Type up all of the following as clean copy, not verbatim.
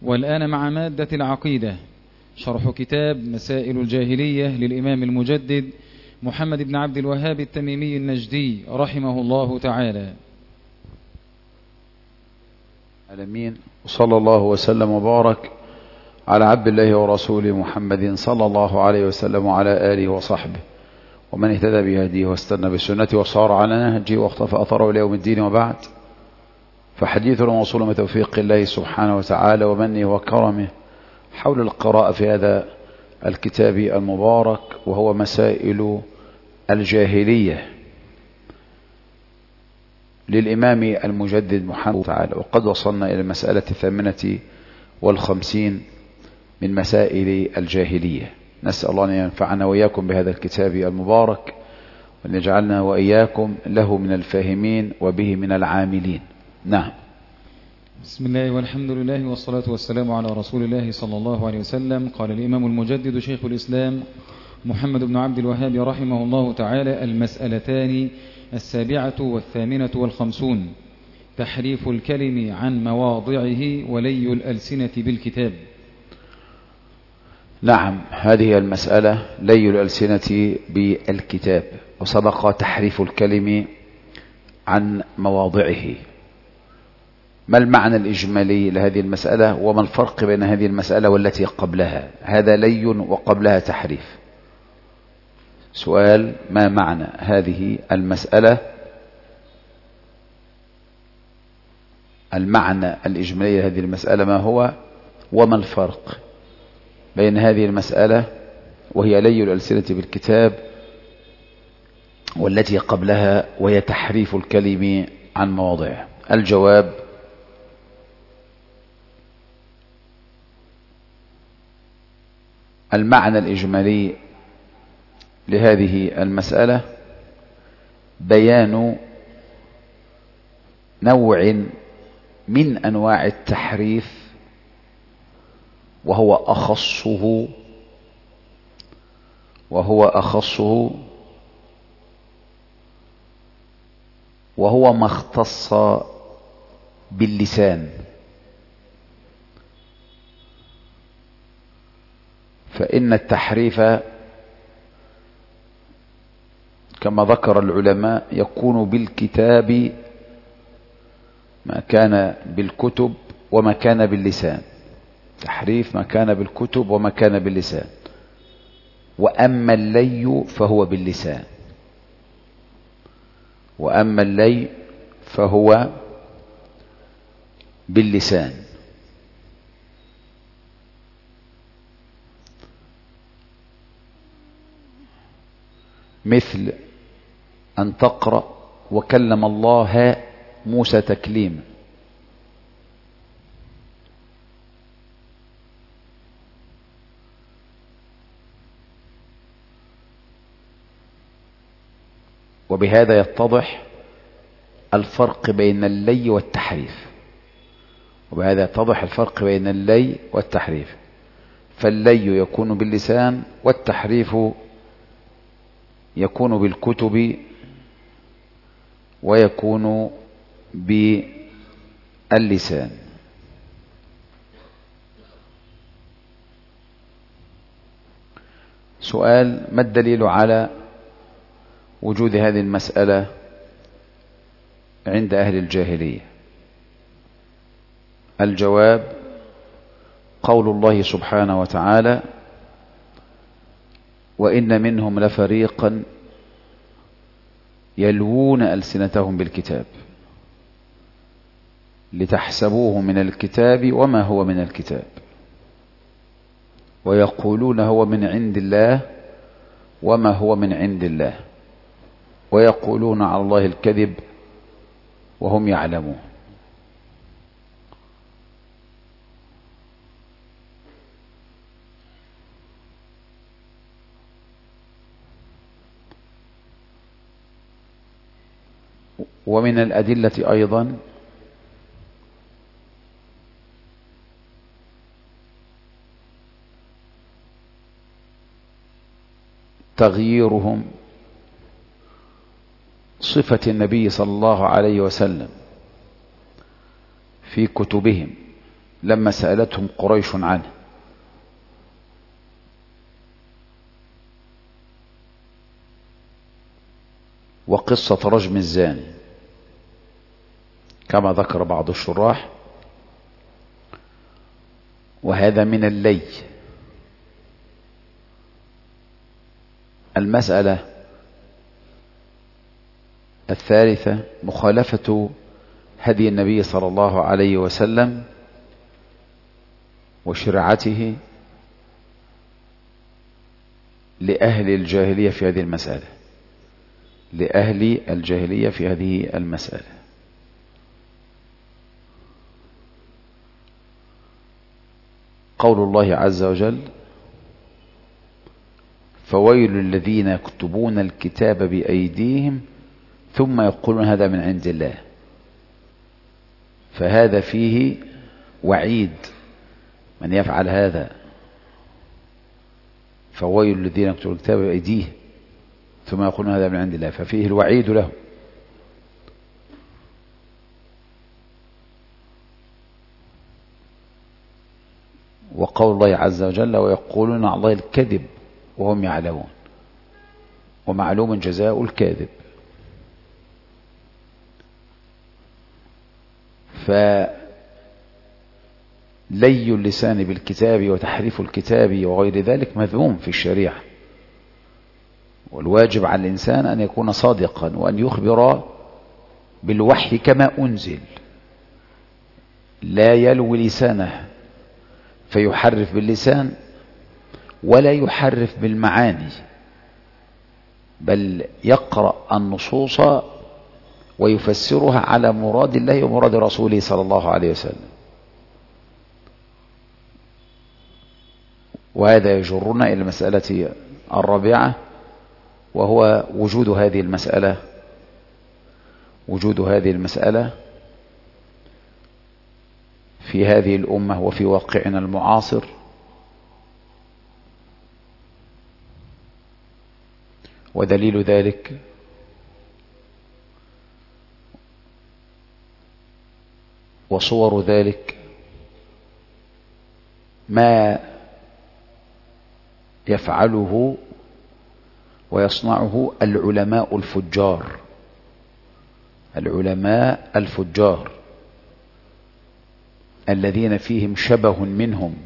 والآن مع مادة العقيدة، شرح كتاب مسائل الجاهلية للإمام المجدد محمد بن عبد الوهاب التميمي النجدي رحمه الله تعالى. العالمين، وصلى الله وسلم وبارك على عبد الله ورسوله محمد صلى الله عليه وسلم وعلى آله وصحبه ومن اهتدى بهديه واستنى بسنته وصار على نهجه واختفى أثره إلى يوم الدين. وبعد، فحديثنا موصول من توفيق الله سبحانه وتعالى ومنه وكرمه حول القراءة في هذا الكتاب المبارك، وهو مسائل الجاهلية للإمام المجدد محمد تعالى. وقد وصلنا إلى المسألة 58 من مسائل الجاهلية. نسأل الله أن ينفعنا وإياكم بهذا الكتاب المبارك، وأن يجعلنا وإياكم له من الفاهمين وبه من العاملين. نعم. بسم الله والحمد لله والصلاة والسلام على رسول الله صلى الله عليه وسلم. قال الإمام المجدد شيخ الإسلام محمد بن عبد الوهاب رحمه الله تعالى: المسألتان 7 و8 و50: تحريف الكلم عن مواضعه ولي الألسنة بالكتاب. نعم، هذه المسألة لي الألسنة بالكتاب، وسبق تحريف الكلم عن مواضعه. ما المعنى الإجمالي لهذه المسألة، وما الفرق بين هذه المسألة والتي قبلها؟ هذا لي وقبلها تحريف. سؤال: ما معنى هذه المسألة؟ المعنى الإجمالي لهذه المسألة ما هو، وما الفرق بين هذه المسألة وهي لي الألسنة بالكتاب والتي قبلها وهي تحريف الكلم عن مواضعه؟ الجواب: المعنى الإجمالي لهذه المسألة بيان نوع من أنواع التحريف، وهو أخصه وهو ما اختص باللسان. فإن التحريف كما ذكر العلماء يكون بالكتاب ما كان بالكتب وما كان باللسان. تحريف ما كان بالكتب وما كان باللسان. وأما اللي فهو باللسان، وأما اللي فهو باللسان. مثل أن تقرأ: وكلم الله موسى تكليما. وبهذا يتضح الفرق بين اللي والتحريف. فاللي يكون باللسان، والتحريف يكون بالكتب ويكون باللسان. سؤال: ما الدليل على وجود هذه المسألة عند أهل الجاهلية؟ الجواب: قول الله سبحانه وتعالى: وإن منهم لفريقا يلوون ألسنتهم بالكتاب لتحسبوه من الكتاب وما هو من الكتاب ويقولون هو من عند الله وما هو من عند الله ويقولون على الله الكذب وهم يعلمون. ومن الأدلة أيضا تغييرهم صفة النبي صلى الله عليه وسلم في كتبهم لما سألتهم قريش عنه، وقصة رجم الزاني كما ذكر بعض الشراح، وهذا من اللي. المسألة الثالثة مخالفة هدي النبي صلى الله عليه وسلم وشرعته لأهل الجاهلية في هذه المسألة، لأهل الجاهلية في هذه المسألة. قول الله عز وجل: فويل الذين يكتبون الكتاب بأيديهم ثم يقولون هذا من عند الله. فهذا فيه وعيد من يفعل هذا، فويل الذين يكتبون الكتاب بأيديهم ثم يقولون هذا من عند الله، ففيه الوعيد له. وقول الله عز وجل: ويقولون على الله الكذب وهم يعلمون، ومعلوم جزاء الكاذب. فلي اللسان بالكتاب وتحريف الكتاب وغير ذلك مذموم في الشريعة، والواجب على الإنسان أن يكون صادقا وأن يخبر بالوحي كما أنزل، لا يلوي لسانه فيحرف باللسان ولا يحرف بالمعاني، بل يقرأ النصوص ويفسرها على مراد الله ومراد رسوله صلى الله عليه وسلم. وهذا يجرنا إلى المسألة الرابعة، وهو وجود هذه المسألة في هذه الأمة وفي واقعنا المعاصر، ودليل ذلك وصور ذلك ما يفعله ويصنعه العلماء الفجار الذين فيهم شبه منهم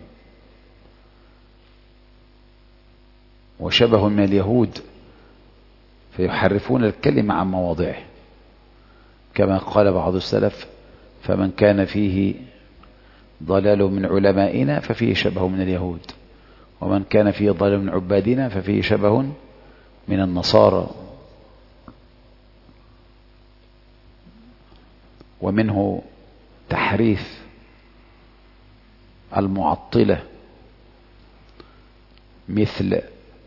وشبه من اليهود، فيحرفون الكلمة عن مواضعه، كما قال بعض السلف: فمن كان فيه ضلال من علمائنا ففيه شبه من اليهود، ومن كان فيه ضلال من عبادنا ففيه شبه من النصارى. ومنه تحريف المعطلة مثل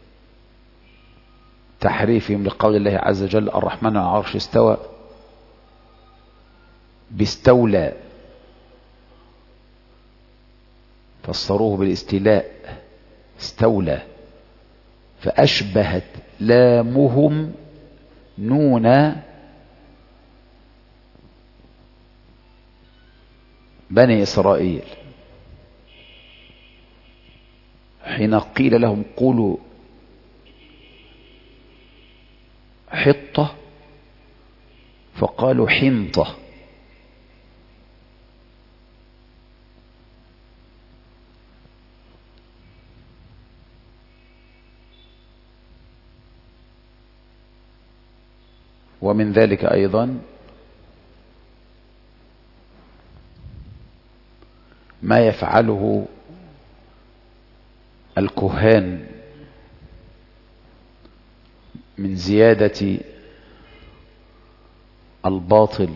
تحريفهم لقول الله عز وجل: الرحمن على العرش استوى، باستولى، فسروه بالاستيلاء، استولى، فأشبهت لامهم نون بني إسرائيل حين قيل لهم قولوا حطة فقالوا حنطة. ومن ذلك أيضا ما يفعله الكهان من زيادة الباطل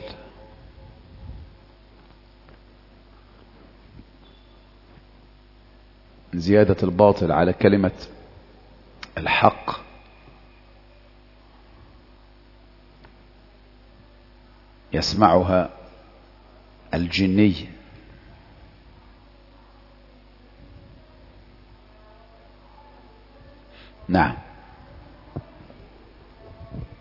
على كلمة الحق، يسمعها الجني. نعم.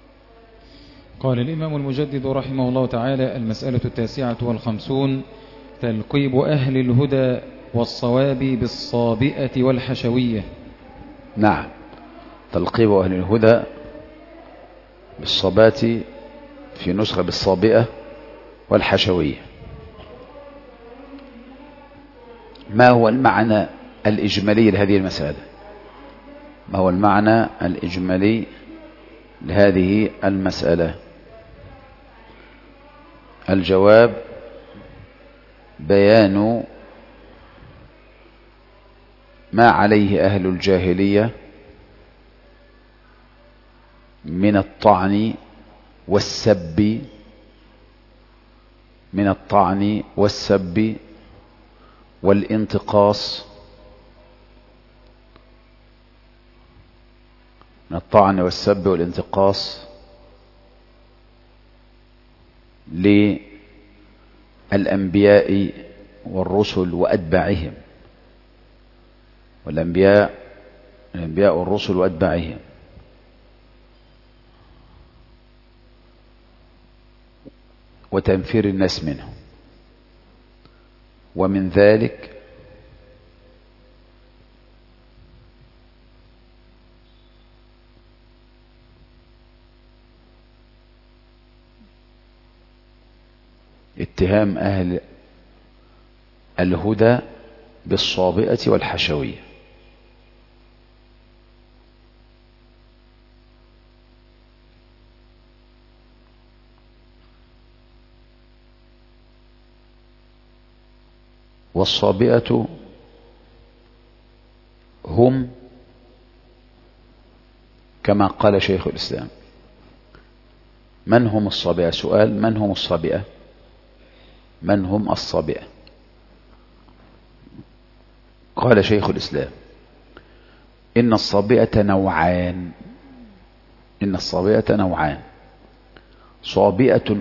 قال الإمام المجدد رحمه الله تعالى: المسألة 59 تلقيب أهل الهدى والصواب بالصابئة والحشوية. نعم، تلقيب أهل الهدى بالصبات في نسخة بالصابئة والحشوية. ما هو المعنى الإجمالي لهذه المسألة؟ ما هو المعنى الإجمالي لهذه المسألة؟ الجواب: بيان ما عليه أهل الجاهلية من الطعن والسب، والانتقاص، للأنبياء والرسل وأتباعهم، الأنبياء والرسل وأتباعهم، وتنفير الناس منه. ومن ذلك اتهام أهل الهدى بالصابئة والحشوية. والصابئة هم كما قال شيخ الإسلام. من هم الصابئة؟ سؤال: من هم الصابئة؟ من هم الصابئة؟ قال شيخ الإسلام: إن الصابئة نوعان. صابئة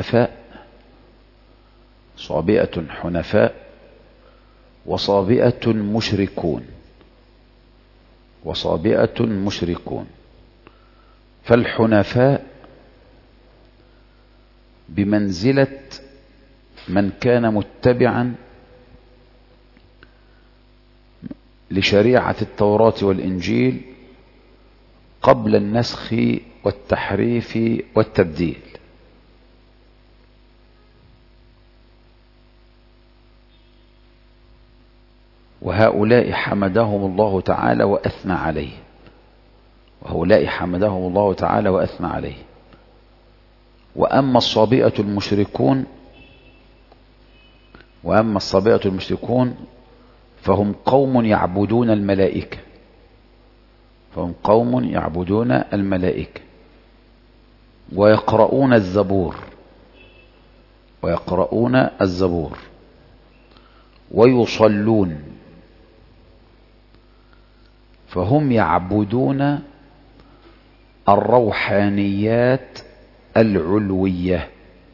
حنفاء، وصابئة مشركون. فالحنفاء بمنزلة من كان متبعا لشريعة التوراة والإنجيل قبل النسخ والتحريف والتبديل. وهؤلاء حمدهم الله تعالى وأثنى عليه. وأما الصابئة المشركون فهم قوم يعبدون الملائكة، ويقرؤون الزبور ويصلون، فهم يعبدون الروحانيات العلوية.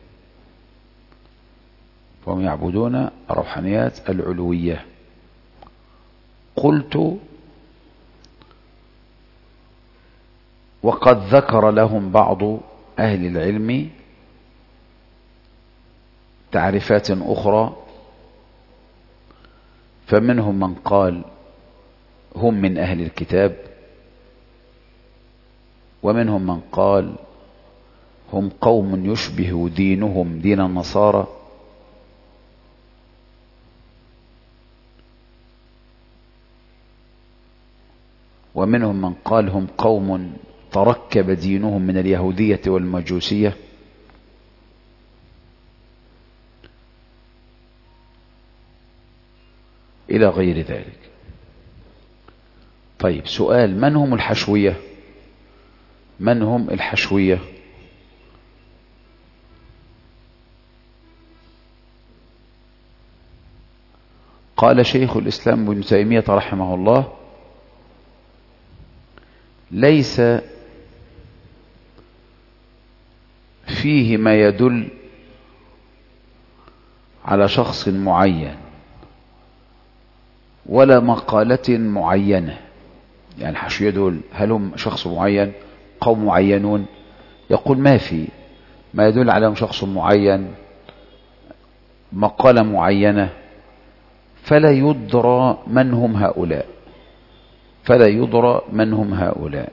قلت: وقد ذكر لهم بعض أهل العلم تعريفات أخرى، فمنهم من قال هم من أهل الكتاب، ومنهم من قال هم قوم يشبه دينهم دين النصارى، ومنهم من قال هم قوم تركب دينهم من اليهودية والمجوسية، إلى غير ذلك. طيب، سؤال: من هم الحشوية؟ قال شيخ الإسلام ابن تيمية رحمه الله: ليس فيه ما يدل على شخص معين ولا مقالة معينة. يعني الحشوية دول هل هم شخص معين، قوم معينون؟ يقول: ما في ما يدل عليهم شخص معين مقالة معينة فلا يدرى من هم هؤلاء، فلا يدرى من هم هؤلاء.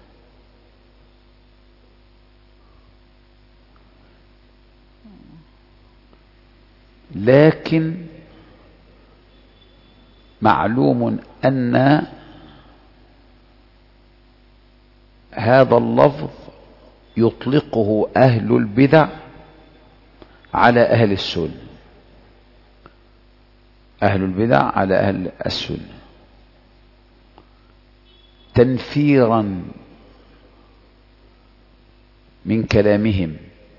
لكن معلوم أن هذا اللفظ يطلقه أهل البدع على أهل السنة، أهل البدع على أهل السنة تنفيرا من كلامهم،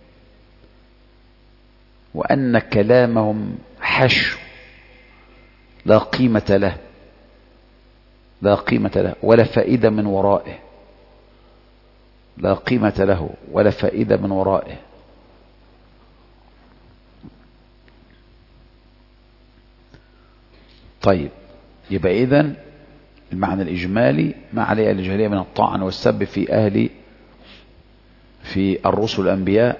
وأن كلامهم حشو لا قيمة له، لا قيمة له ولا فائدة من ورائه، لا قيمة له ولا فائدة من ورائه. طيب، يبقى إذن المعنى الإجمالي ما عليه الجاهلية من الطعن والسب في الرسل الأنبياء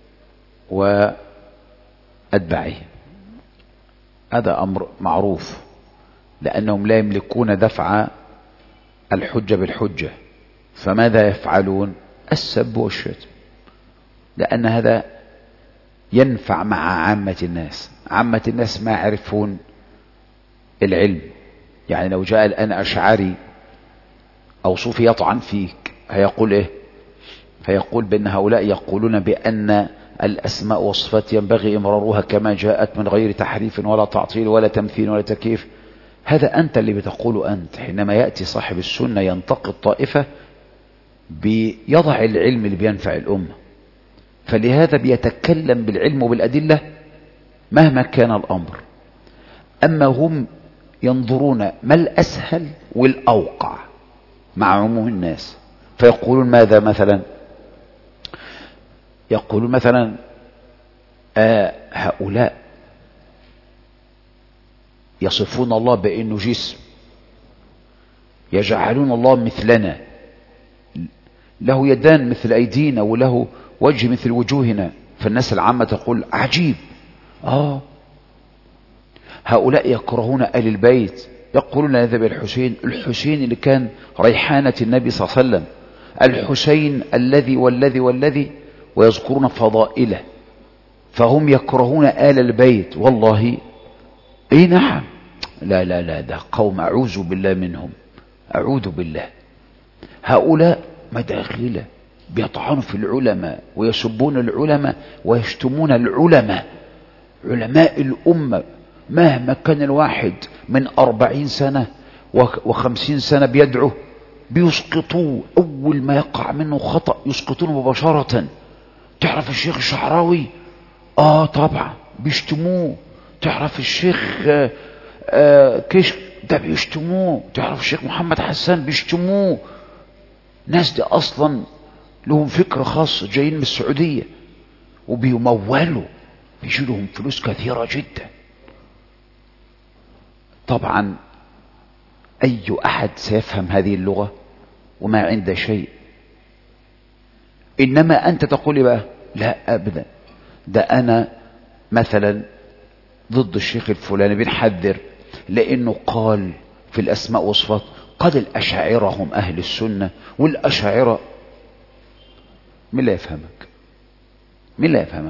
وأتباعهم، هذا أمر معروف، لأنهم لا يملكون دفع الحجة بالحجة، فماذا يفعلون؟ السب والشتم، لأن هذا ينفع مع عامة الناس. عامة الناس ما يعرفون العلم، يعني لو جاء الآن أشعري أو صوفي يطعن فيك هيقول إيه؟ هيقول بأن هؤلاء يقولون بأن الأسماء والصفات ينبغي إمرارها كما جاءت من غير تحريف ولا تعطيل ولا تمثيل ولا تكييف. هذا أنت اللي بتقوله أنت. حينما يأتي صاحب السنة ينتقد طائفة بيضع العلم اللي بينفع الأمة، فلهذا بيتكلم بالعلم وبالأدلة مهما كان الأمر. أما هم ينظرون ما الأسهل والأوقع مع عموم الناس، فيقولون ماذا مثلا؟ يقولون مثلا هؤلاء يصفون الله بأنه جسم، يجعلون الله مثلنا، له يدان مثل أيدينا وله وجه مثل وجوهنا، فالناس العامة تقول عجيب. هؤلاء يكرهون آل البيت، يقولون هذا بالحسين، الحسين اللي كان ريحانة النبي صلى الله عليه وسلم، الحسين الذي والذي والذي، ويذكرون فضائله، فهم يكرهون آل البيت. والله اي نعم، لا لا لا، ده قوم أعوذ بالله منهم، أعوذ بالله. هؤلاء مداخلة بيطعنوا في العلماء ويسبون العلماء ويشتمون العلماء، علماء الأمة، مهما كان الواحد من 40 سنة و50 سنة بيدعو، بيسقطوه أول ما يقع منه خطأ، يسقطونه مباشرة. تعرف الشيخ الشعراوي؟ طبعا بيشتموه. تعرف الشيخ كيش؟ ده بيشتموه. تعرف الشيخ محمد حسان؟ بيشتموه. ناس دي أصلا لهم فكر خاص، جايين من السعودية وبيمولوا، بيجي لهم فلوس كثيرة جدا. طبعا أي أحد سيفهم هذه اللغة وما عنده شيء. إنما أنت تقول بقى لا أبدا، ده أنا مثلا ضد الشيخ الفلاني، بنحذر لأنه قال في الأسماء والصفات قد الأشاعرة هم أهل السنة، والأشاعرة. مين لا يفهمك؟ مين لا يفهمك؟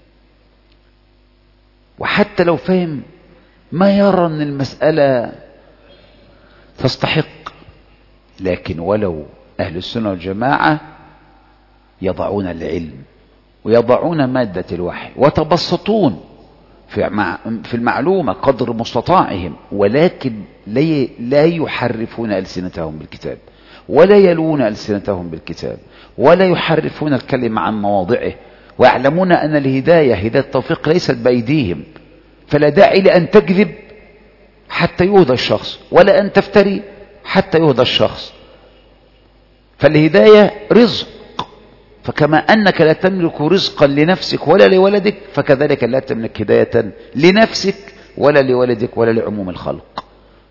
وحتى لو فهم ما يرى أن المسألة تستحق، لكن ولو أهل السنة والجماعة يضعون العلم ويضعون مادة الوحي وتبسطون في المعلومة قدر مستطاعهم، ولكن لا يحرفون ألسنتهم بالكتاب، ولا يلون ألسنتهم بالكتاب، ولا يحرفون الكلمة عن مواضعه، ويعلمون أن الهداية هداية التوفيق ليست بأيديهم، فلا داعي لأن تكذب حتى يهدى الشخص، ولا أن تفتري حتى يهدى الشخص. فالهداية رزق، فكما أنك لا تملك رزقا لنفسك ولا لولدك، فكذلك لا تملك هداية لنفسك ولا لولدك ولا لعموم الخلق.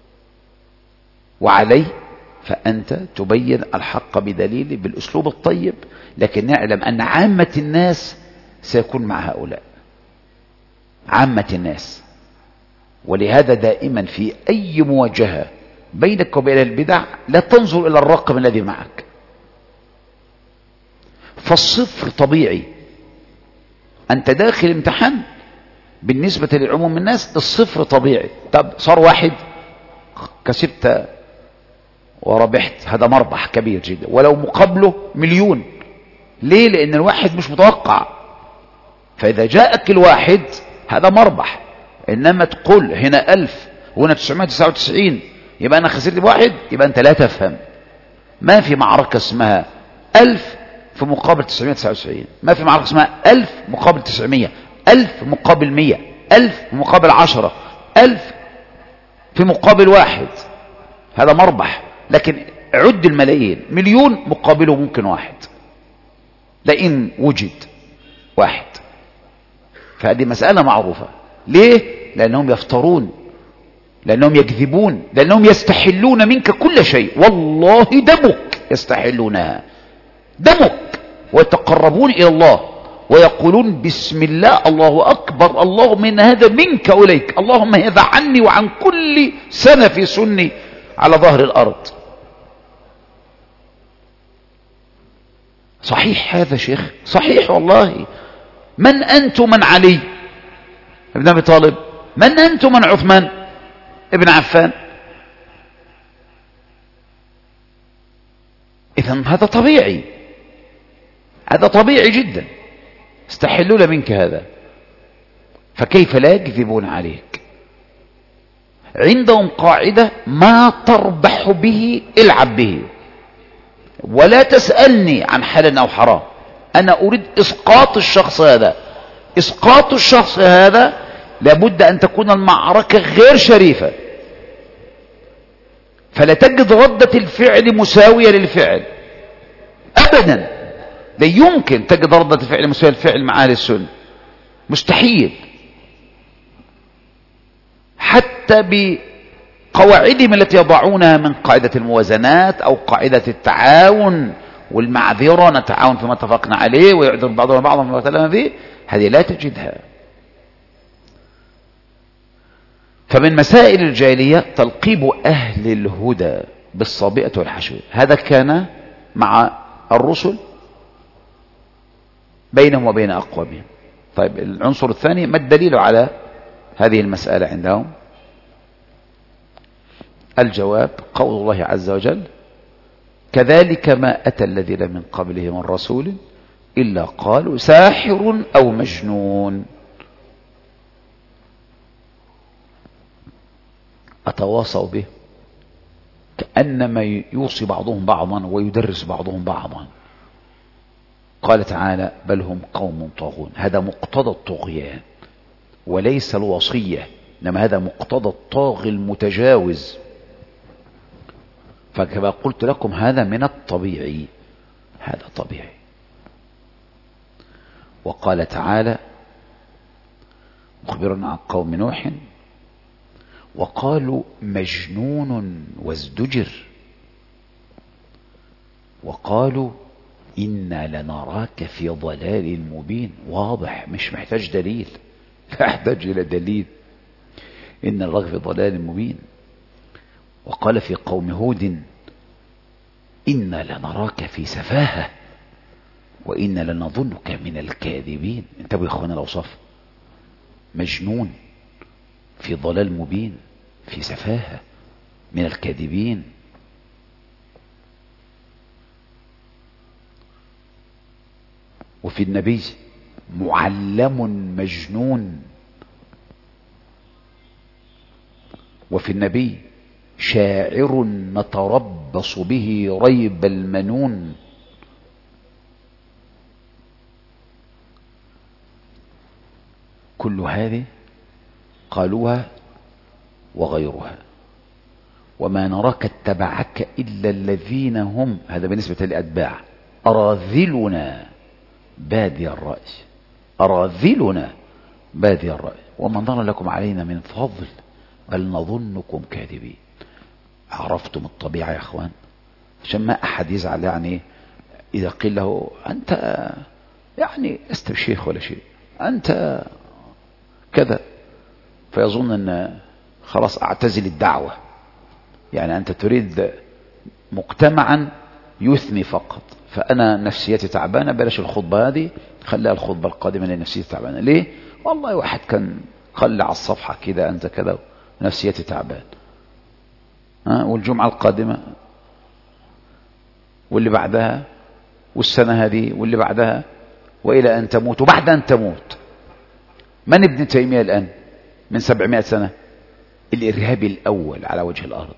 وعليه فأنت تبين الحق بدليل بالأسلوب الطيب، لكن نعلم أن عامة الناس سيكون مع هؤلاء، عامة الناس. ولهذا دائما في أي مواجهة بينك وبين البدع لا تنظر إلى الرقم الذي معك، فالصفر طبيعي. أنت داخل امتحان بالنسبة لعموم الناس الصفر طبيعي. طب صار واحد، كسبت وربحت، هذا مربح كبير جدا، ولو مقابله مليون. ليه؟ لأن الواحد مش متوقع، فإذا جاءك الواحد هذا مربح. إنما تقول هنا 1000 وهنا 999 يبقى أنا خسرت بواحد، يبقى أنت لا تفهم. ما في معركة اسمها 1000 في مقابل 999، ما في معركة اسمها 1000 مقابل 900، 1000 مقابل 100، 1000 مقابل 10، 1000 في مقابل واحد، هذا مربح. لكن عد الملايين، مليون مقابله ممكن واحد، لئن وجد واحد. فهذه مسألة معروفة. ليه؟ لأنهم يفترون، لأنهم يكذبون، لأنهم يستحلون منك كل شيء. والله دمك يستحلونها، دمك، ويتقربون إلى الله ويقولون بسم الله، الله أكبر، اللهم إن هذا منك إليك، اللهم هذا عني وعن كل سنة في سني على ظهر الأرض. صحيح هذا شيخ؟ صحيح والله. من أنتم من علي ابن أبي طالب؟ من أنتم من عثمان ابن عفان؟ إذن هذا طبيعي، هذا طبيعي جدا، استحلون منك هذا، فكيف لا يكذبون عليك؟ عندهم قاعدة: ما تربح به العب به، ولا تسألني عن حلال أو حرام، أنا أريد إسقاط الشخص هذا. إسقاط الشخص هذا لابد أن تكون المعركة غير شريفة، فلا تجد ردة الفعل مساوية للفعل أبدا. لا يمكن تجد ردة الفعل مساوية للفعل مع أهل السنة، مستحيل. حتى بقواعدهم التي يضعونها من قاعدة الموازنات أو قاعدة التعاون والمعذرة، نتعاون فيما اتفقنا عليه ويعذر بعضنا بعضا فيما اختلفنا فيه، هذه لا تجدها. فمن مسائل الجاهلية تلقيب أهل الهدى بالصابئة والحشوة. هذا كان مع الرسل بينهم وبين أقوامهم. طيب العنصر الثاني، ما الدليل على هذه المسألة عندهم؟ الجواب قول الله عز وجل: كذلك ما أتى الذين من قبلهم من رسول إلا قالوا ساحر أو مجنون أتواصوا به، كأنما يوصي بعضهم بعضا ويدرس بعضهم بعضا. قال تعالى: بل هم قوم طاغون. هذا مقتضى الطغيان وليس الوصية، إنما هذا مقتضى الطاغي المتجاوز. فكما قلت لكم هذا من الطبيعي، هذا طبيعي. وقال تعالى مخبرا عن قوم نوح: وقالوا مجنون وازدجر، وقالوا إنا لنراك في ضلال مبين. واضح، مش محتاج دليل، لا يحتاج إلى دليل، إن الرجل في ضلال مبين. وقال في قوم هود: إنا لنراك في سفاهة وإنا لنظنك من الكاذبين. انتبهوا يا اخوانا الأوصاف: مجنون، في ضلال مبين، في سفاهة، من الكاذبين. وفي النبي: معلم مجنون. وفي النبي: شاعر نتربص به ريب المنون. كل هذه قالوها وغيرها. وما نراك اتبعك إلا الذين هم، هذا بالنسبة للأتباع، أراذلنا بادي الرأي، أراذلنا بادي الرأي وما ظن لكم علينا من فضل بل نظنكم كاذبين. عرفتم الطبيعة يا أخوان؟ عشان ما أحد يزعل يعني إذا قيل له: أنت يعني لست بشيخ ولا شيء، أنت كذا، فيظن أن خلاص أعتزل الدعوة. يعني أنت تريد مجتمعا يثني فقط، فأنا نفسيتي تعبانة، بلاش الخطبة هذه، خليها الخطبة القادمة لأن نفسيتي تعبانة. ليه؟ والله واحد كان قال على الصفحة كده أنت كذا نفسيتي تعبان، والجمعة القادمة واللي بعدها والسنة هذه واللي بعدها وإلى أن تموت وبعد أن تموت. من ابن تيمية الآن من 700 سنة؟ الإرهابي الأول على وجه الأرض.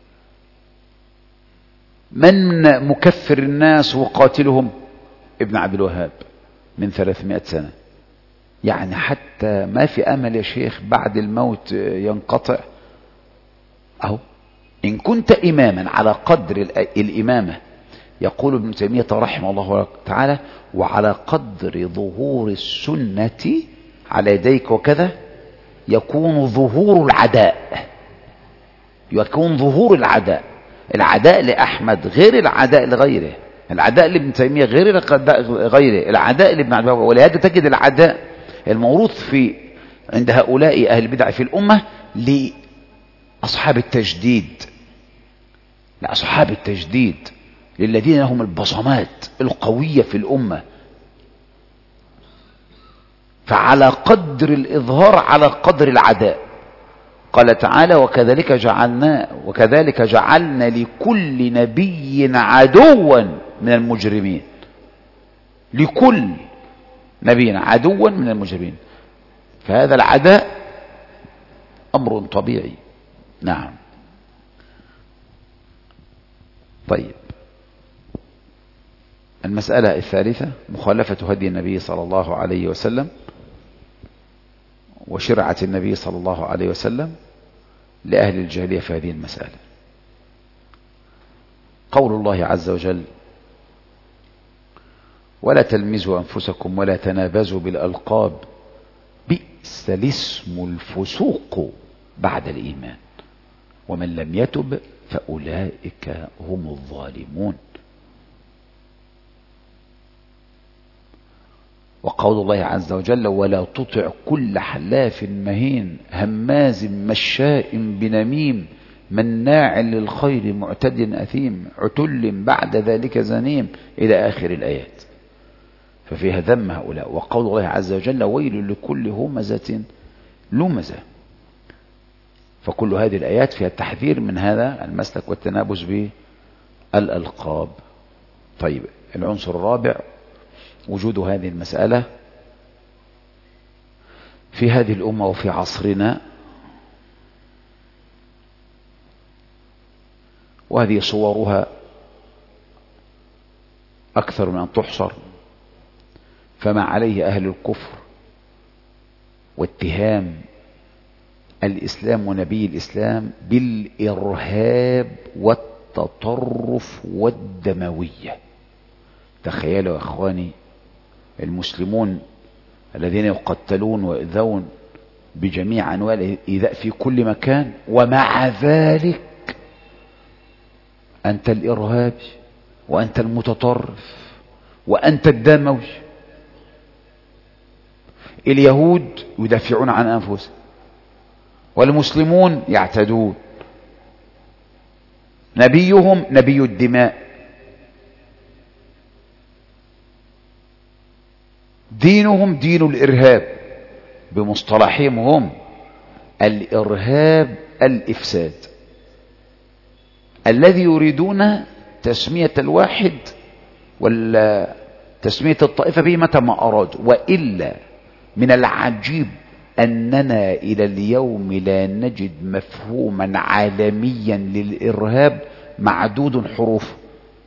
من مكفر الناس وقاتلهم؟ ابن عبد الوهاب من 300 سنة. يعني حتى ما في أمل يا شيخ بعد الموت ينقطع. أهو إن كنت إماما على قدر الإمامة، يقول ابن تيمية رحمه الله تعالى: وعلى قدر ظهور السنة على يديك وكذا يكون ظهور العداء. يكون ظهور العداء. العداء لأحمد غير العداء لغيره، العداء لابن تيمية غير العداء غيره، العداء لابن عبد الوهاب. ولهذا تجد العداء الموروث في عند هؤلاء أهل البدع في الأمة لأصحاب التجديد، لأصحاب التجديد، للذين هم البصمات القوية في الأمة. فعلى قدر الإظهار على قدر العداء. قال تعالى: وكذلك جعلنا لكل نبي عدوا من المجرمين. لكل نبي عدوا من المجرمين. فهذا العداء أمر طبيعي. نعم. طيب، المسألة الثالثة: مخالفة هدي النبي صلى الله عليه وسلم وشرعة النبي صلى الله عليه وسلم لأهل الجاهلية في هذه المسألة. قول الله عز وجل: ولا تلمزوا أنفسكم ولا تنابزوا بالألقاب بئس الاسم الفسوق بعد الإيمان ومن لم يتب فأولئك هم الظالمون. وقول الله عز وجل: ولا تطع كل حلاف مهين هماز مشاء بنميم مناع للخير معتد أثيم عتل بعد ذلك زنيم، إلى آخر الآيات. ففيها ذم هؤلاء. وقول الله عز وجل: ويل لكل همزة لمزة. فكل هذه الآيات فيها التحذير من هذا المسلك والتنابز بالألقاب. طيب، العنصر الرابع: وجود هذه المسألة في هذه الأمة وفي عصرنا، وهذه صورها أكثر من أن تحصر. فما عليه أهل الكفر واتهام الإسلام ونبي الإسلام بالإرهاب والتطرف والدموية. تخيلوا يا أخواني المسلمون الذين يقتلون ويؤذون بجميع أنواع الإيذاء في كل مكان، ومع ذلك أنت الإرهابي وأنت المتطرف وأنت الدموي. اليهود يدافعون عن أنفسهم والمسلمون يعتدون. نبيهم نبي الدماء، دينهم دين الإرهاب، بمصطلحهم هم الإرهاب الإفساد، الذي يريدون تسمية الواحد ولا تسمية الطائفة به متى ما أرادوا. وإلا من العجيب أننا إلى اليوم لا نجد مفهوما عالميا للإرهاب معدود حروفه.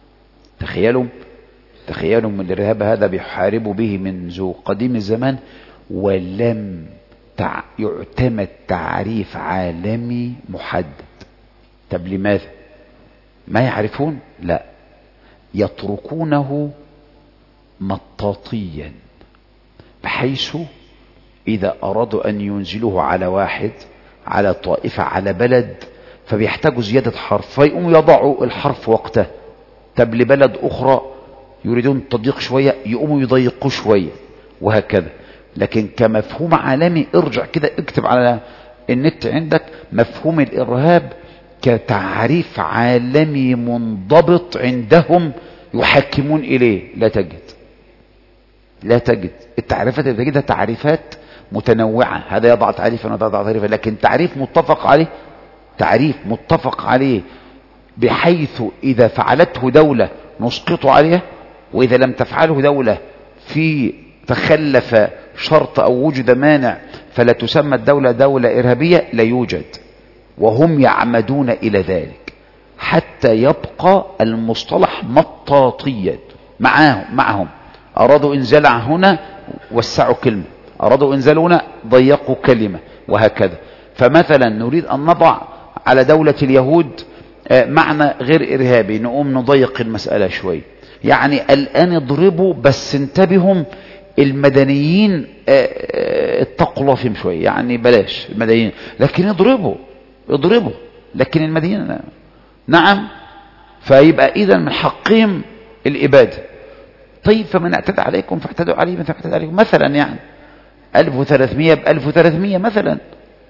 تخيلوا من الإرهاب هذا بيحاربوا به منذ قديم الزمان، ولم يعتمد تعريف عالمي محدد. طب لماذا؟ ما يعرفون؟ لا، يتركونه مطاطيا، بحيث إذا أرادوا أن ينزلوه على واحد، على طائفة، على بلد، فبيحتاجوا زيادة حرف، فيقوموا يضعوا الحرف وقته. طب لبلد أخرى يريدون التضييق شوية، يقوموا يضيقوا شوية، وهكذا. لكن كمفهوم عالمي ارجع كده اكتب على النت عندك مفهوم الإرهاب كتعريف عالمي منضبط عندهم يحكمون إليه. لا تجد التعريفات اللي تجدها تعريفات متنوعة، هذا يضع تعريفا وهذا يضع تعريفا، لكن تعريف متفق عليه بحيث إذا فعلته دولة نسقط عليها، وإذا لم تفعله دولة في تخلف شرط أو وجد مانع فلا تسمى الدولة دولة إرهابية، لا يوجد. وهم يعمدون إلى ذلك حتى يبقى المصطلح مطاطيا معهم. أرادوا إنزال هنا وسعوا كلمة، أرادوا إنزال هنا ضيقوا كلمة، وهكذا. فمثلا نريد أن نضع على دولة اليهود معنى غير إرهابي، نقوم نضيق المسألة شوي، يعني الآن اضربوا بس انتبهوا المدنيين اتقوا الله فيهم شوي، يعني بلاش المدنيين، لكن اضربوا لكن المدنيين نعم. فيبقى إذا من حقهم الإبادة. طيب فمن اعتدى عليكم فاعتدوا عليه مثل اعتدى عليكم، مثلا يعني 1300 ب1300 مثلا،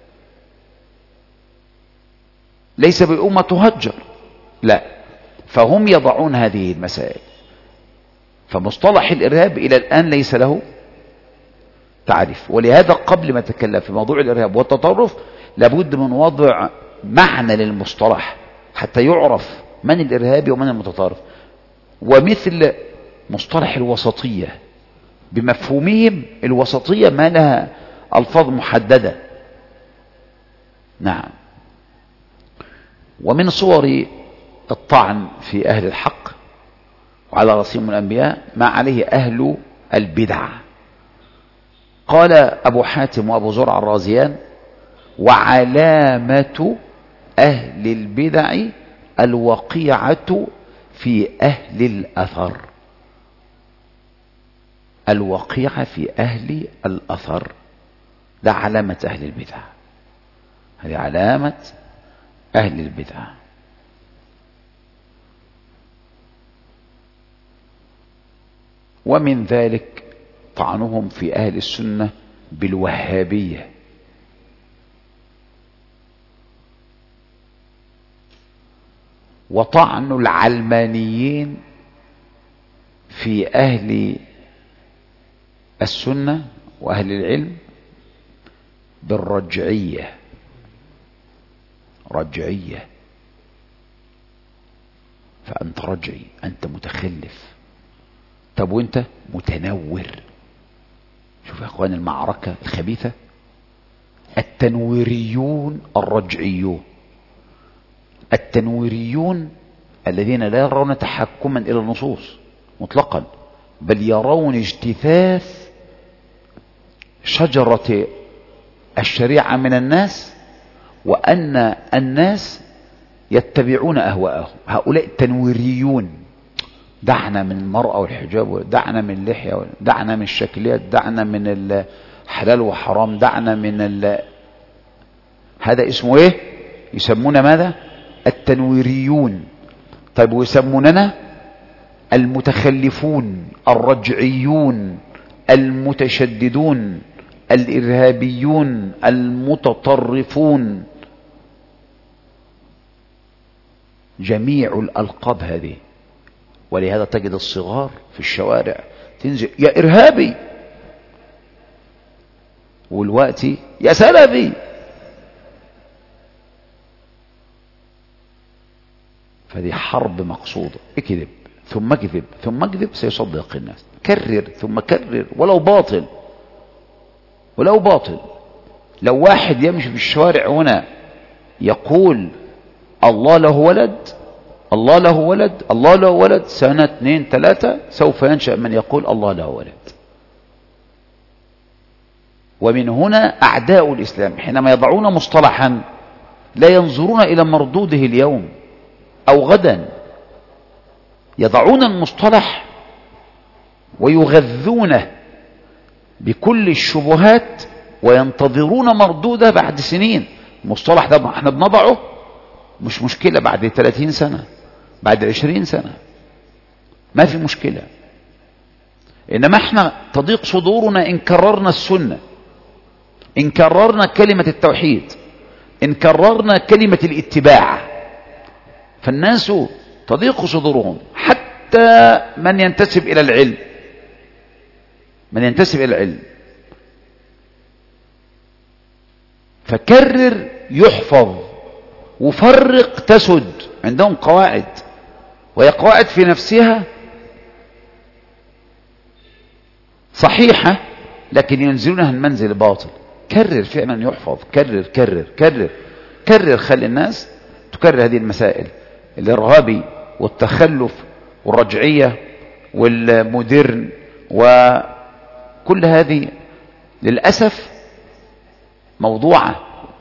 ليس بأمة تهجر، لا. فهم يضعون هذه المسائل. فمصطلح الإرهاب إلى الآن ليس له تعريف، ولهذا قبل ما نتكلم في موضوع الإرهاب والتطرف لابد من وضع معنى للمصطلح حتى يعرف من الإرهابي ومن المتطرف. ومثل مصطلح الوسطية بمفهومهم، الوسطية ما لها ألفاظ محددة. نعم. ومن صور الطعن في أهل الحق وعلى رأسهم الأنبياء ما عليه أهل البدع. قال أبو حاتم وأبو زرع الرازيان: وعلامة أهل البدع الوقيعة في أهل الأثر. الوقيعة في أهل الأثر، ده علامة أهل البدع، هذه علامة أهل البدع. ومن ذلك طعنهم في أهل السنة بالوهابية، وطعن العلمانيين في أهل السنة وأهل العلم بالرجعية. رجعية، فأنت رجعي، أنت متخلف. طب وانت متنور. شوف يا اخوان المعركة الخبيثة، التنويريون الرجعيون. التنويريون الذين لا يرون تحكما إلى النصوص مطلقا، بل يرون اجتثاث شجرة الشريعة من الناس، وأن الناس يتبعون أهواءهم. هؤلاء التنويريون. دعنا من المرأة والحجاب، دعنا من اللحية، دعنا من الشكليات، دعنا من الحلال وحرام، دعنا من هذا اسمه ايه؟ يسمون ماذا؟ التنويريون. طيب ويسموننا المتخلفون الرجعيون المتشددون الإرهابيون المتطرفون. جميع الألقاب هذه. ولهذا تجد الصغار في الشوارع تنزل يا إرهابي، والوقت يا سلفي. فدي حرب مقصودة. اكذب ثم اكذب ثم اكذب سيصدق الناس. كرر ثم كرر ولو باطل، ولو باطل. لو واحد يمشي في الشوارع هنا يقول الله له ولد، الله له ولد، الله له ولد، سنة 2 3 سوف ينشأ من يقول الله له ولد. ومن هنا أعداء الإسلام حينما يضعون مصطلحا لا ينظرون إلى مردوده اليوم أو غدا، يضعون المصطلح ويغذونه بكل الشبهات وينتظرون مردوده بعد سنين. المصطلح ده احنا بنضعه مش مشكلة بعد 30 سنة، بعد 20 سنة ما في مشكلة. إنما احنا تضيق صدورنا إن كررنا السنة، إن كررنا كلمة التوحيد، إن كررنا كلمة الاتباع، فالناس تضيق صدورهم. حتى من ينتسب إلى العلم، من ينتسب إلى العلم، فكرر يحفظ وفرق تسد. عندهم قواعد، وهي قواعد في نفسها صحيحة، لكن ينزلونها المنزل الباطل. كرر فعلا يحفظ، كرر كرر كرر كرر. خلي الناس تكرر هذه المسائل، الإرهابي والتخلف والرجعية والمودرن وكل هذه للأسف موضوعة،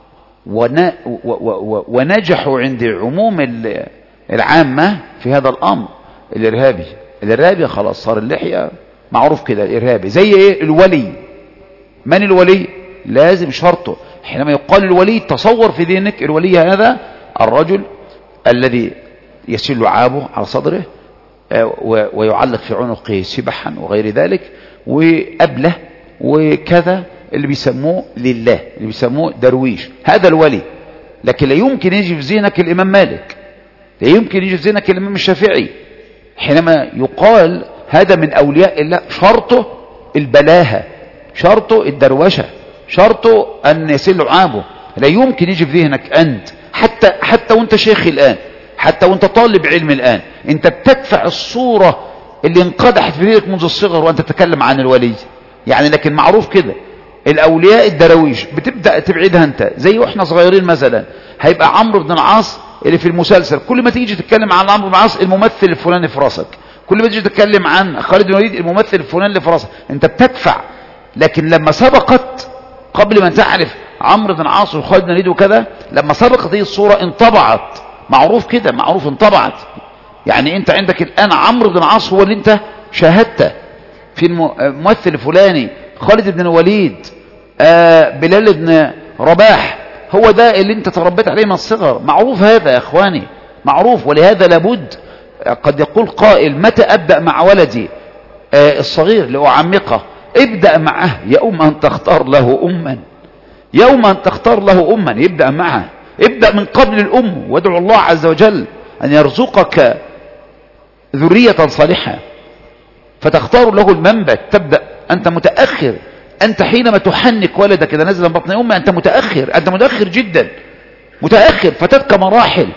ونجحوا عند عموم العامة في هذا الأمر. الإرهابي خلاص صار اللحية معروف كده. الإرهابي زي إيه؟ الولي. من الولي؟ لازم شرطه حينما يقال الولي تصور في ذهنك الولي هذا الرجل الذي يسيل لعابه على صدره ويعلق في عنقه سبحا وغير ذلك وأبله وكذا، اللي بيسموه لله، اللي بيسموه درويش، هذا الولي. لكن لا يمكن يجي في ذهنك الإمام مالك، لا يمكن يجي في ذهنك الإمام الشافعي. حينما يقال هذا من أولياء الله شرطه البلاهة، شرطه الدروشة، شرطه أن يسيل لعابه. لا يمكن يجي في ذهنك أنت، حتى وانت شيخ الآن، حتى وانت طالب علم الآن، انت بتدفع الصورة اللي انقدحت في ذهنك منذ الصغر وانت تتكلم عن الولي يعني. لكن معروف كده الأولياء الدرويش بتبدأ تبعدها انت. زي واحنا صغيرين مثلا هيبقى عمرو بن العاص اللي في المسلسل، كل ما تيجي تتكلم عن عمرو بن العاص الممثل الفلاني في راسك، كل ما تيجي تتكلم عن خالد بن الوليد الممثل الفلاني اللي في راسك، انت بتدفع. لكن لما سبقت، قبل ما تعرف عمرو بن العاص وخالد بن الوليد وكذا، لما سبقت هذه الصورة انطبعت، معروف كده، معروف انطبعت. يعني انت عندك الآن عمرو بن العاص هو اللي انت شاهدته في الممثل الفلاني، خالد بن الوليد، بلال بن رباح، هو ده اللي انت تربيت عليه من الصغر. معروف هذا يا اخواني، معروف. ولهذا لابد، قد يقول قائل متى أبدأ مع ولدي الصغير لأعمقه؟ ابدأ معه يوم أن تختار له أما، يوم أن تختار له أما يبدأ معه. ابدأ من قبل الأم، وادعو الله عز وجل أن يرزقك ذرية صالحة فتختار له المنبت. تبدأ أنت متأخر، أنت حينما تحنك ولدك إذا نزل من بطن أمه أنت متأخر، أنت متأخر جدا، متأخر. فتتك مراحل،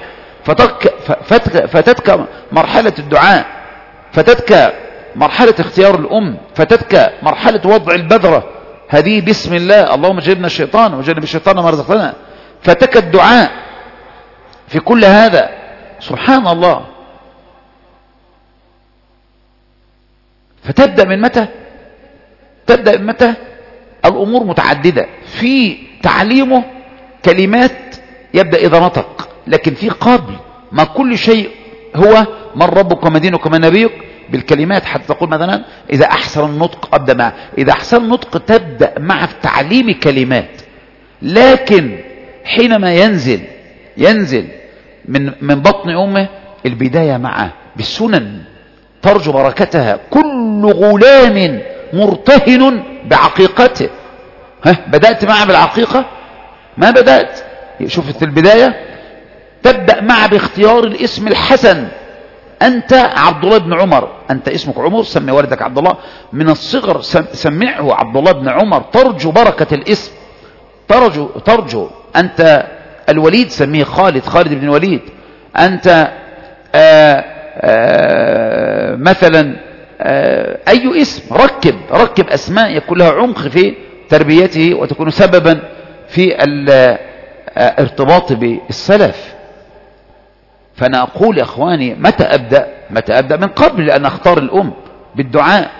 فتتك مرحلة الدعاء، فتتك مرحلة اختيار الأم، فتتك مرحلة وضع البذرة هذه بسم الله، اللهم جنبنا الشيطان وجنب الشيطان ما رزقنا، فتك الدعاء في كل هذا. سبحان الله. فتبدأ من متى؟ تبدأ من متى؟ الأمور متعددة في تعليمه. كلمات يبدأ إذا نطق، لكن في قبل ما كل شيء هو من ربك وما دينك وما نبيك بالكلمات. حتى تقول مثلا إذا أحسن النطق أبدأ معه، إذا أحسن النطق تبدأ معه في تعليم كلمات. لكن حينما ينزل من بطن أمه البداية معه بالسنن ترجو بركتها. كل غلام مرتهن بعقيقته. بدأت معه بالعقيقة؟ ما بدأت. شوفت البداية تبدأ معه باختيار الاسم الحسن. أنت عبد الله بن عمر، أنت اسمك عمر، سمي والدك عبد الله من الصغر، سمعه عبد الله بن عمر، ترجو بركة الاسم، ترجو. أنت الوليد سميه خالد بن الوليد. أنت مثلا أي اسم، ركب أسماء يكون لها عمق في تربيته وتكون سببا في الارتباط بالسلف. فأنا أقول يا أخواني متى أبدأ؟ من قبل أن أختار الأم بالدعاء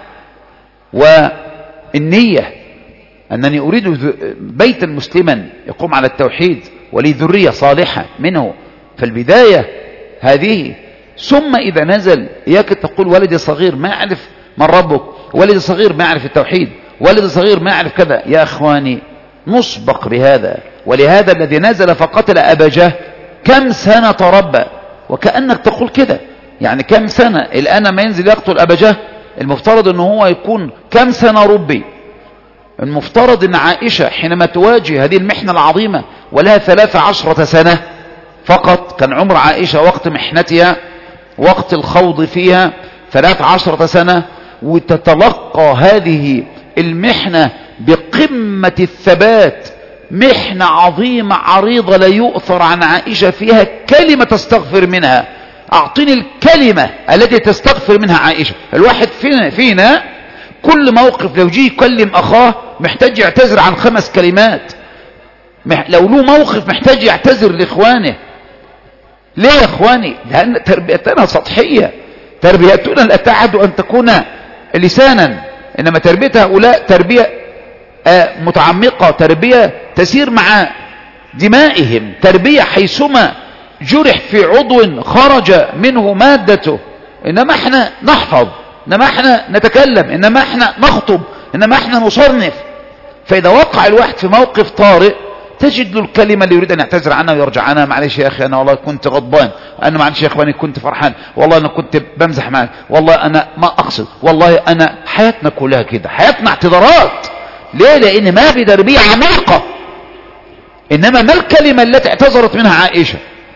والنية أنني أريد بيتا مسلما يقوم على التوحيد ولي ذرية صالحة منه. فالبداية هذه. ثم إذا نزل إياك تقول ولدي صغير ما يعرف من ربك، ولدي صغير ما يعرف التوحيد، ولدي صغير ما يعرف كذا. يا أخواني نسبق بهذا. ولهذا الذي نزل فقتل أبا جهل كم سنة تربى؟ وكأنك تقول كده يعني كم سنة الآن ما ينزل يقتل أبا جهل المفترض ان هو يكون كم سنة ربي؟ المفترض ان عائشة حينما تواجه هذه المحنة العظيمة ولها 13 سنة فقط، كان عمر عائشة وقت محنتها وقت الخوض فيها 13 سنة، وتتلقى هذه المحنة بقمة الثبات، محنة عظيمة عريضة لا يؤثر عن عائشة فيها كلمة تستغفر منها. أعطيني الكلمة التي تستغفر منها عائشة. الواحد فينا كل موقف لو جي يكلم أخاه محتاج يعتذر عن 5 كلمات، لو له موقف محتاج يعتذر لإخوانه. ليه يا إخواني؟ لأن تربيتنا سطحية، تربيتنا لا تعد أن تكون لسانا، إنما تربية هؤلاء تربية متعمقة، تربية تسير مع دمائهم، تربية حيثما جرح في عضو خرج منه مادته. إنما احنا نحفظ، إنما احنا نتكلم، إنما احنا نخطب، إنما احنا نصنف. فإذا وقع الواحد في موقف طارئ تجد له الكلمة اللي يريد أن يعتذر عنها ويرجع عنها. معلش يا أخي أنا والله كنت غضبان، أنا معلش يا إخواني كنت فرحان، والله أنا كنت بمزح معك، والله أنا ما أقصد، والله أنا. حياتنا كلها كده، حياتنا اعتذارات. ليه؟ لأن ما في تربية عميقة. إنما ما الكلمة التي اعتذرت منها عائشة؟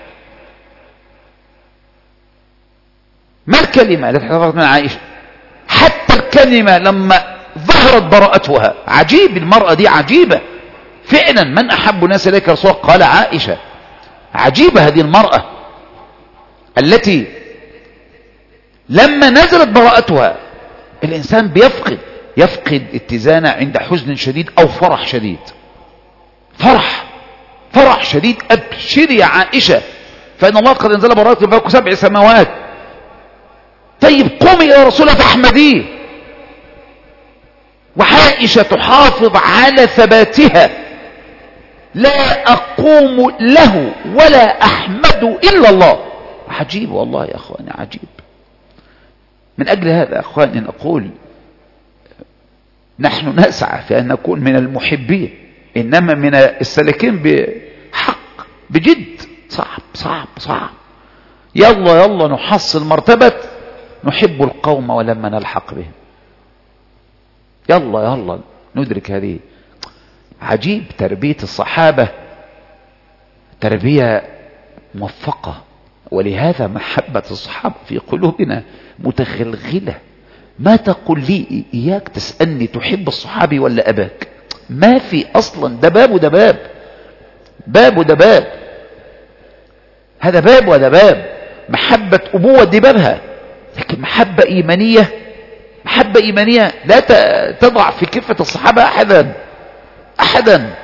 ما الكلمة التي اعتذرت منها عائشة؟ حتى الكلمة لما ظهرت براءتها. عجيب، المرأة دي عجيبة فعلا. من أحب الناس إليك يا رسول الله؟ قال عائشة. عجيبة هذه المرأة التي لما نزلت براءتها الإنسان يفقد اتزانه عند حزن شديد أو فرح شديد. فرح شديد. أبشري يا عائشة فإن الله قد انزل براءتك فوق 7 سماوات. طيب قومي إلى رسول الله فاحمديه. وعائشة تحافظ على ثباتها، لا أقوم له ولا أحمد إلا الله. عجيب والله يا أخواني، عجيب. من أجل هذا أخواني نقول نحن نسعى في أن نكون من المحبين، إنما من السالكين بحق بجد. صعب. يلا نحصل مرتبة نحب القوم ولما نلحق بهم. يلا ندرك هذه. عجيب تربية الصحابة، تربية موفقة. ولهذا محبة الصحابة في قلوبنا متخلخلة. ما تقول لي إياك تسألني تحب الصحابي ولا أباك؟ ما في أصلا. ده باب وده باب، باب وده باب، هذا باب وهذا باب. محبة أبوة دي بابها، لكن محبة إيمانية لا تضع في كفة الصحابة أحدا.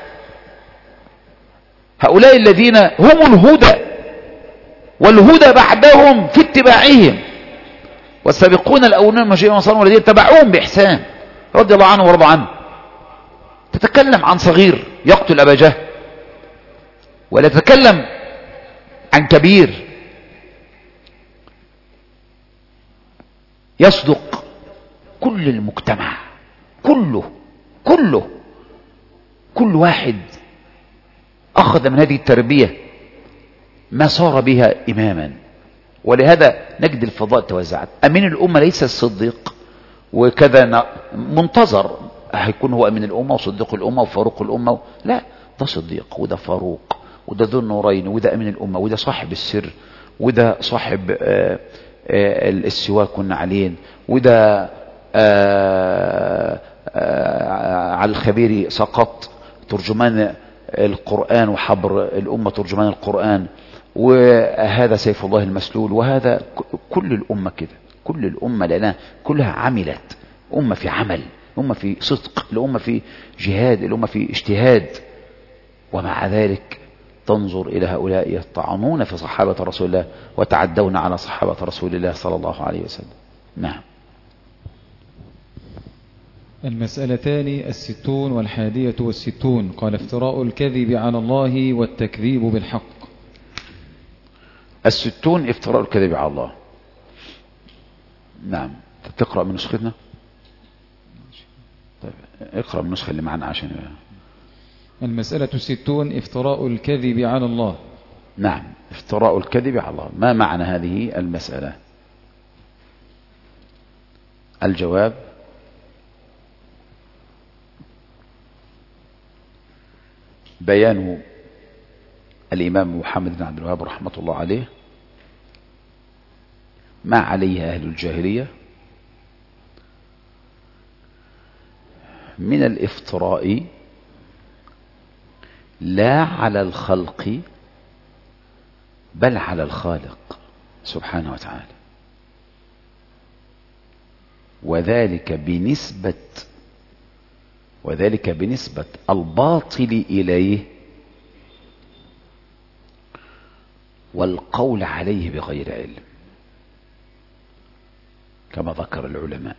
هؤلاء الذين هم الهدى، والهدى بعدهم في اتباعهم. والسابقون الأولون من المهاجرين والأنصار والذين تبعوهم بإحسان رضي الله عنه ورضوا عنه. تتكلم عن صغير يقتل أبا جهل، ولا تتكلم عن كبير يصدق كل المجتمع كل واحد أخذ من هذه التربية ما صار بها إماما. ولهذا نجد الفضاء توزعت. أمين الأمة ليس الصديق وكذا منتظر هيكون هو أمين الأمة وصديق الأمة وفاروق الأمة، لا، ده صديق وده فاروق وده ذو النورين وده أمين الأمة وده صاحب السر وده صاحب السواك والنعلين وده على الخبير سقط ترجمان القرآن وحبر الأمة ترجمان القرآن، وهذا سيف الله المسلول. وهذا كل الأمة كده، كل الأمة لأنها كلها عملت. أمة في عمل، أمة في صدق، الأمة في جهاد، الأمة في اجتهاد. ومع ذلك تنظر إلى هؤلاء يطعنون في صحابة رسول الله وتعدون على صحابة رسول الله صلى الله عليه وسلم. نعم. المسألتان 60 والحادية والستون. قال افتراء الكذب على الله والتكذيب بالحق. 60 افتراء الكذب على الله. نعم. تقرأ من نسختنا؟ طيب اقرأ من النسخة اللي معنا عشان. المسألة 60 افتراء الكذب على الله. نعم، افتراء الكذب على الله. ما معنى هذه المسألة؟ الجواب: بيان الإمام محمد بن عبد الوهاب رحمة الله عليه ما عليه أهل الجاهلية من الافتراء لا على الخلق بل على الخالق سبحانه وتعالى، وذلك بنسبة الباطل إليه والقول عليه بغير علم كما ذكر العلماء.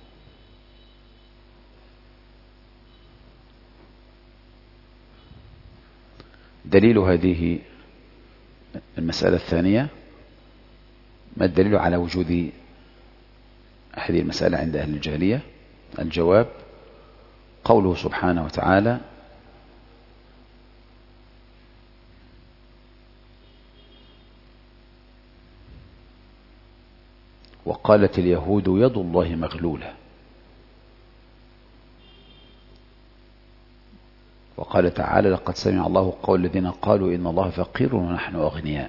دليل هذه المسألة الثانية: ما الدليل على وجود هذه المسألة عند أهل الجاهلية؟ الجواب: قوله سبحانه وتعالى: وقالت اليهود يد الله مغلولة، وقال تعالى: لقد سمع الله قول الذين قالوا إن الله فقير ونحن أغنياء.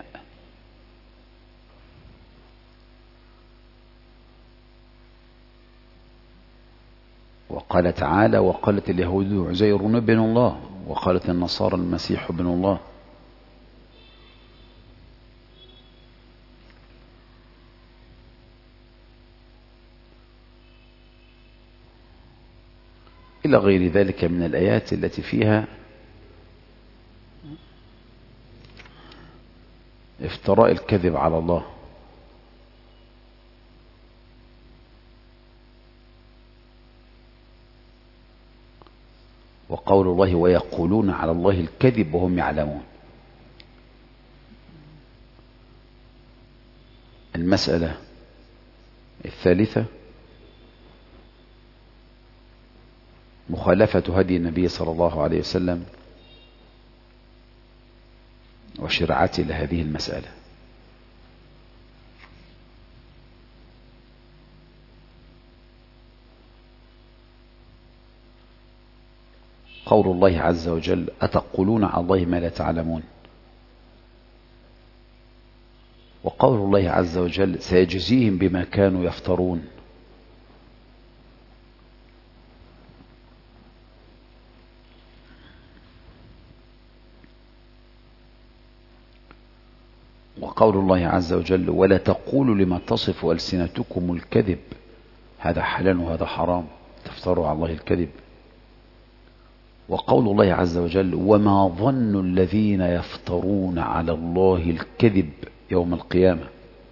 وقال تعالى: وقالت اليهود عزير ابن الله، وقالت النصارى المسيح ابن الله. إلى غير ذلك من الآيات التي فيها افتراء الكذب على الله. وقول الله: ويقولون على الله الكذب وهم يعلمون. المسألة الثالثة: مخالفة هدي النبي صلى الله عليه وسلم وشرعته لهذه المسألة. قول الله عز وجل: أتقولون على الله ما لا تعلمون. وقول الله عز وجل: سيجزيهم بما كانوا يفترون. وقول الله عز وجل: ولا تقولوا لما تصف ألسنتكم الكذب هذا حلال وهذا حرام تفتروا على الله الكذب. وقول الله عز وجل: وما ظن الذين يفترون على الله الكذب يوم القيامة.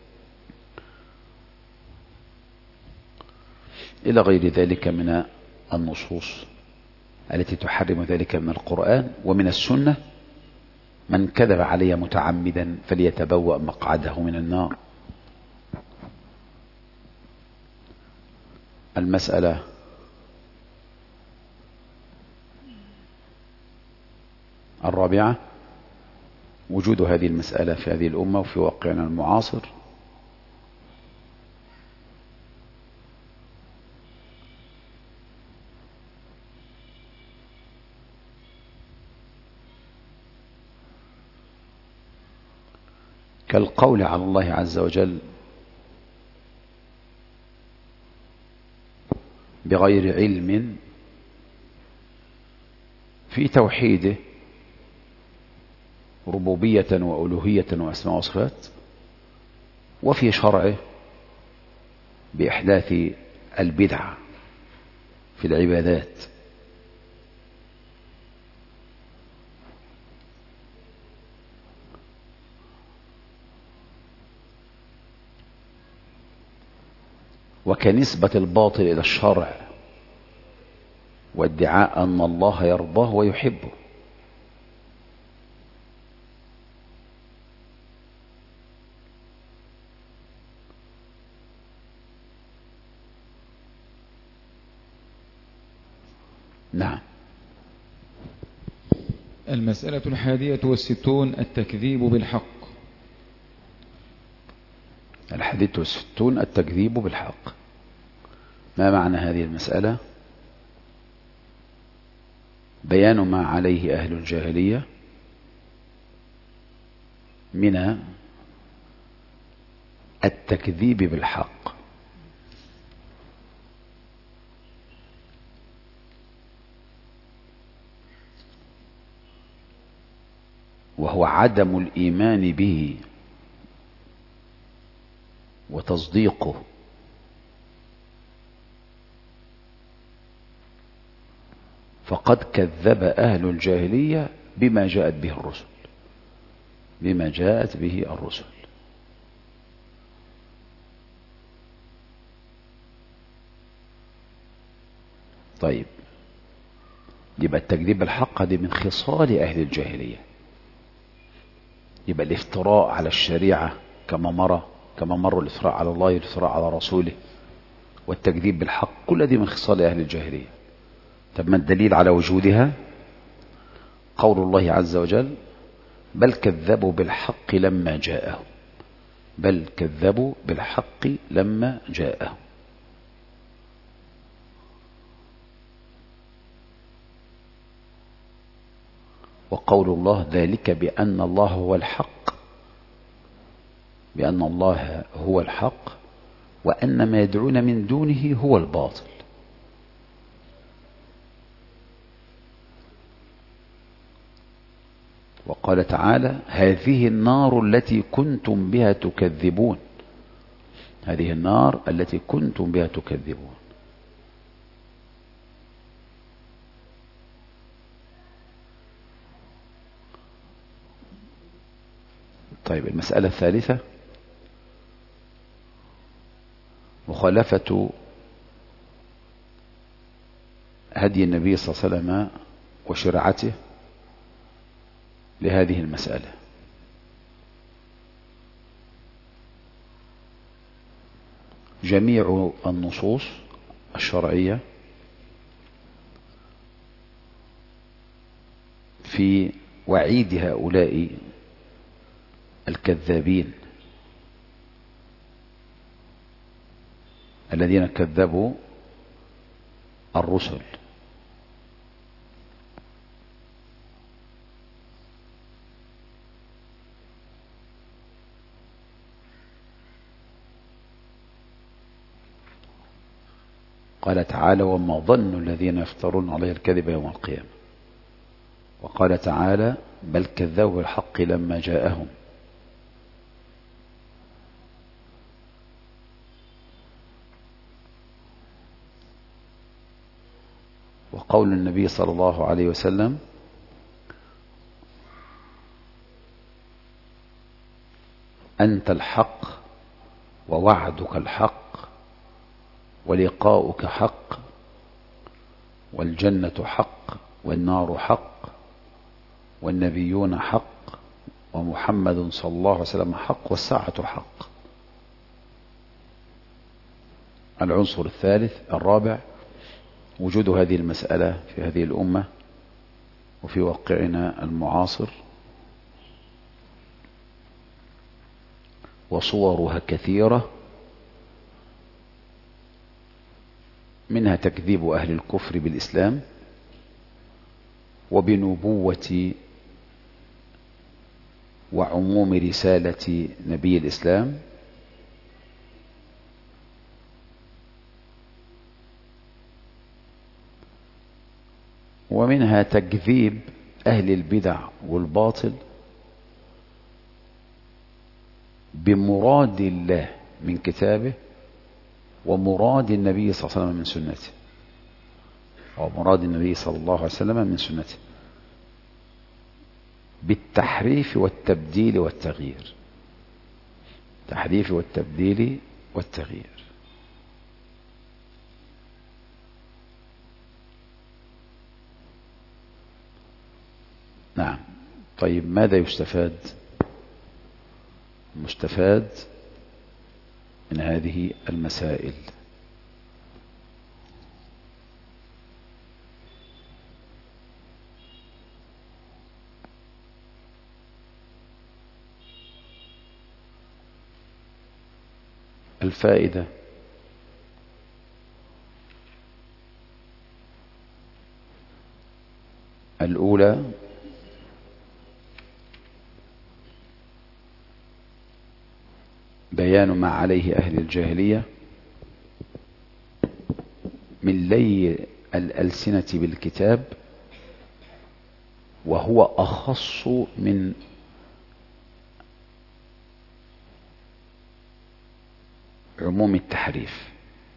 إلى غير ذلك من النصوص التي تحرم ذلك من القرآن ومن السنة. من كذب علي متعمدا فليتبوأ مقعده من النار. المسألة الرابعة: وجود هذه المسألة في هذه الأمة وفي واقعنا المعاصر. كالقول على الله عز وجل بغير علم في توحيده ربوبية وألوهية وأسماء وصفات، وفي شرعه بإحداث البدعة في العبادات. وكنسبة الباطل إلى الشرع وادعاء أن الله يرضاه ويحبه. نعم. المسألة 61: التكذيب بالحق. 61: التكذيب بالحق. ما معنى هذه المسألة؟ بيان ما عليه أهل الجاهلية من التكذيب بالحق، وهو عدم الإيمان به وتصديقه، فقد كذب أهل الجاهلية بما جاءت به الرسل، بما جاءت به الرسل. طيب، يبقى التكذيب بالحق هذه من خصال أهل الجاهلية. يبقى الافتراء على الشريعة كما مر الافتراء على الله والافتراء على رسوله والتكذيب بالحق، كل هذه من خصال أهل الجاهلية. طب ما الدليل على وجودها؟ قول الله عز وجل: بل كذبوا بالحق لما جاءهم، بل كذبوا بالحق لما جاءهم. وقول الله: ذلك بأن الله هو الحق، بأن الله هو الحق وأن ما يدعون من دونه هو الباطل. وقال تعالى: هذه النار التي كنتم بها تكذبون، هذه النار التي كنتم بها تكذبون. طيب، المسألة الثالثة: مخالفة هدي النبي صلى الله عليه وسلم وشرعته لهذه المسألة. جميع النصوص الشرعية في وعيد هؤلاء الكذابين الذين كذبوا الرسل. قال تعالى: وما ظن الذين يفترون عليه الكذب يوم القيامة. وقال تعالى: بل كذبوا بالحق لما جاءهم. وقول النبي صلى الله عليه وسلم: أنت الحق ووعدك الحق ولقاؤك حق والجنة حق والنار حق والنبيون حق ومحمد صلى الله عليه وسلم حق والساعة حق. العنصر الثالث الرابع: وجود هذه المسألة في هذه الأمة وفي واقعنا المعاصر، وصورها كثيرة، منها تكذيب أهل الكفر بالإسلام وبنبوة وعموم رسالة نبي الإسلام، ومنها تكذيب أهل البدع والباطل بمراد الله من كتابه ومراد النبي صلى الله عليه وسلم من سنته، ومراد النبي صلى الله عليه وسلم من سنته بالتحريف والتبديل والتغيير، التحريف والتبديل والتغيير. نعم. طيب، ماذا يستفاد؟ مستفاد من هذه المسائل: الفائدة: الأولى بيان ما عليه أهل الجاهلية من لي الألسنة بالكتاب، وهو أخص من عموم التحريف،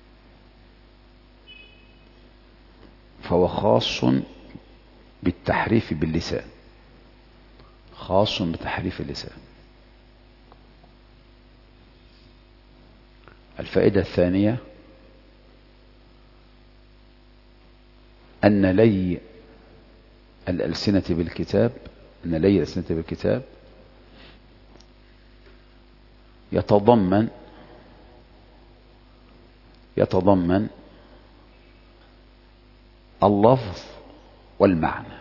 فهو خاص بالتحريف باللسان، خاص بتحريف اللسان. الفائدة الثانية أن لي الألسنة بالكتاب، يتضمن اللفظ والمعنى،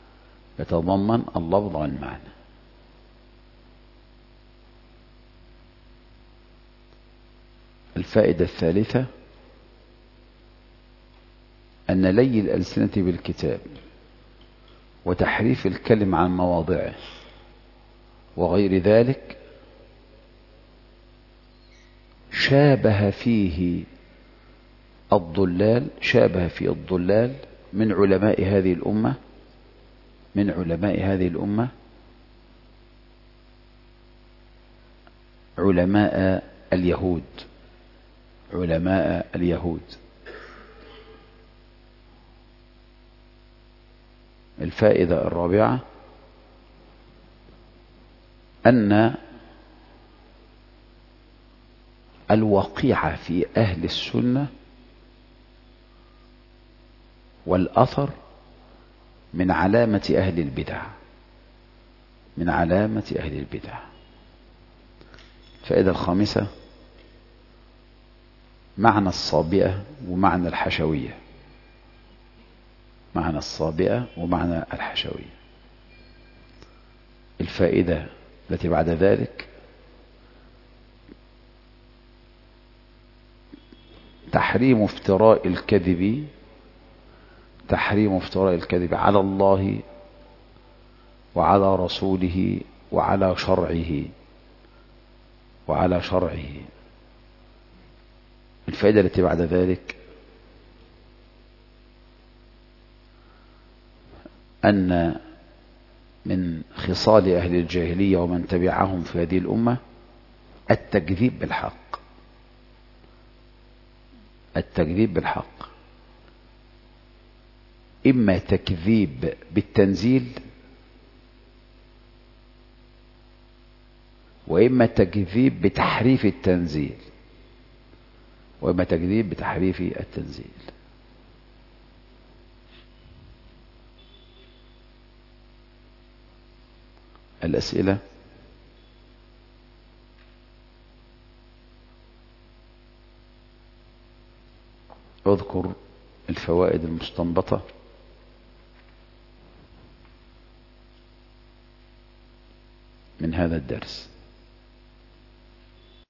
الفائدة الثالثة أن لي الألسنة بالكتاب وتحريف الكلم عن مواضعه وغير ذلك شابه فيه الضلال من علماء هذه الأمة علماء اليهود. الفائدة الرابعة أن الوقيع في أهل السنة والأثر من علامة أهل البدع. الفائدة الخامسة معنى الصابئة ومعنى الحشوية. الفائدة التي بعد ذلك تحريم افتراء الكذب على الله وعلى رسوله وعلى شرعه. الفائدة التي بعد ذلك أن من خصال أهل الجاهلية ومن تبعهم في هذه الأمة التكذيب بالحق، إما تكذيب بالتنزيل وإما تكذيب بتحريف التنزيل. الأسئلة. اذكر الفوائد المستنبطة من هذا الدرس.